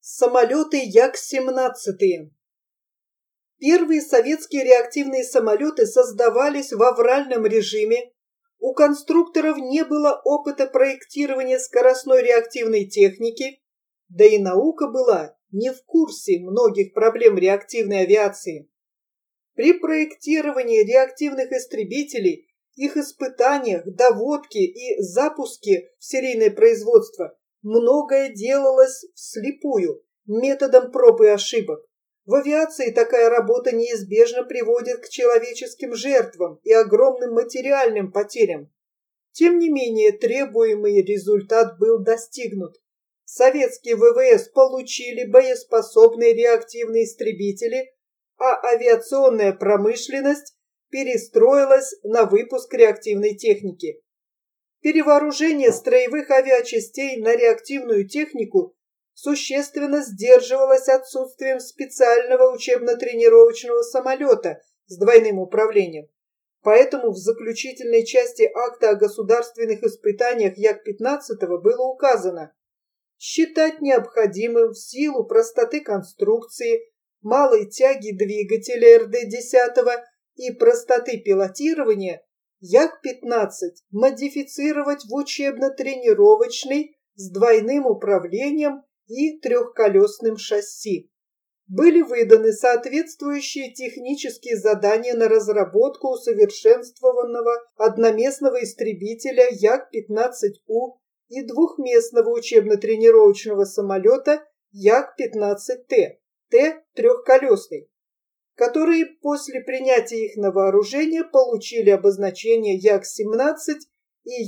Самолеты Як-17. Первые советские реактивные самолеты создавались в авральном режиме. У конструкторов не было опыта проектирования скоростной реактивной техники, да и наука была не в курсе многих проблем реактивной авиации. При проектировании реактивных истребителей, их испытаниях, доводке и запуске в серийное производство многое делалось вслепую, методом проб и ошибок. В авиации такая работа неизбежно приводит к человеческим жертвам и огромным материальным потерям. Тем не менее, требуемый результат был достигнут. Советские ВВС получили боеспособные реактивные истребители, а авиационная промышленность перестроилась на выпуск реактивной техники. Перевооружение строевых авиачастей на реактивную технику существенно сдерживалось отсутствием специального учебно-тренировочного самолета с двойным управлением. Поэтому в заключительной части акта о государственных испытаниях Як-15 было указано: считать необходимым в силу простоты конструкции, малой тяги двигателя РД-10 и простоты пилотирования Як-15 модифицировать в учебно-тренировочный с двойным управлением и трехколесным шасси. Были выданы соответствующие технические задания на разработку усовершенствованного одноместного истребителя Як-15У и двухместного учебно-тренировочного самолета Як-15Т, Т-трехколесный, которые после принятия их на вооружение получили обозначение Як-17 и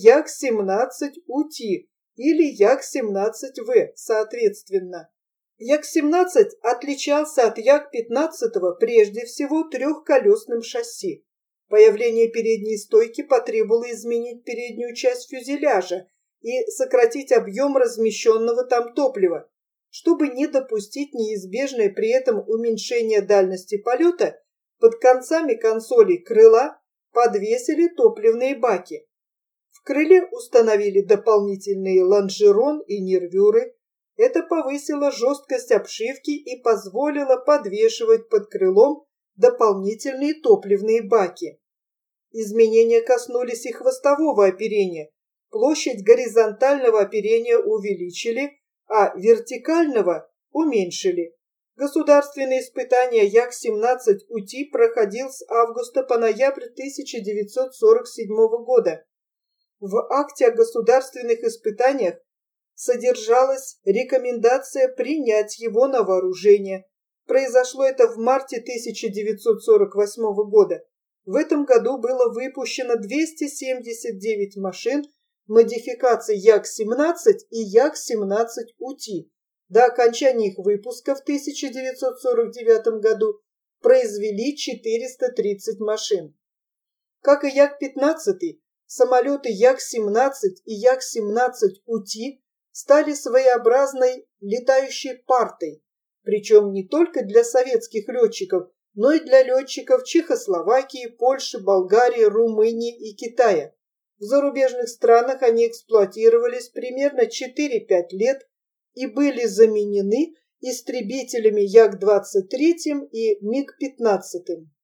Як-17УТ или Як-17В, соответственно. Як-17 отличался от Як-15 прежде всего трехколесным шасси. Появление передней стойки потребовало изменить переднюю часть фюзеляжа и сократить объем размещенного там топлива. Чтобы не допустить неизбежное при этом уменьшение дальности полета, под концами консолей крыла подвесили топливные баки. В крыле установили дополнительные лонжерон и нервюры. Это повысило жесткость обшивки и позволило подвешивать под крылом дополнительные топливные баки. Изменения коснулись и хвостового оперения. Площадь горизонтального оперения увеличили, а вертикального уменьшили. Государственные испытания Як-17УТ проходил с августа по ноябрь 1947 года. В акте о государственных испытаниях содержалась рекомендация принять его на вооружение. Произошло это в марте 1948 года. В этом году было выпущено 279 машин модификаций Як-17 и Як-17УТ. До окончания их выпуска в 1949 году произвели 430 машин. Как и Як-15, самолеты Як-17 и Як-17УТ стали своеобразной летающей партой, причем не только для советских летчиков, но и для летчиков Чехословакии, Польши, Болгарии, Румынии и Китая. В зарубежных странах они эксплуатировались примерно 4-5 лет и были заменены истребителями Як-23 и МиГ-15.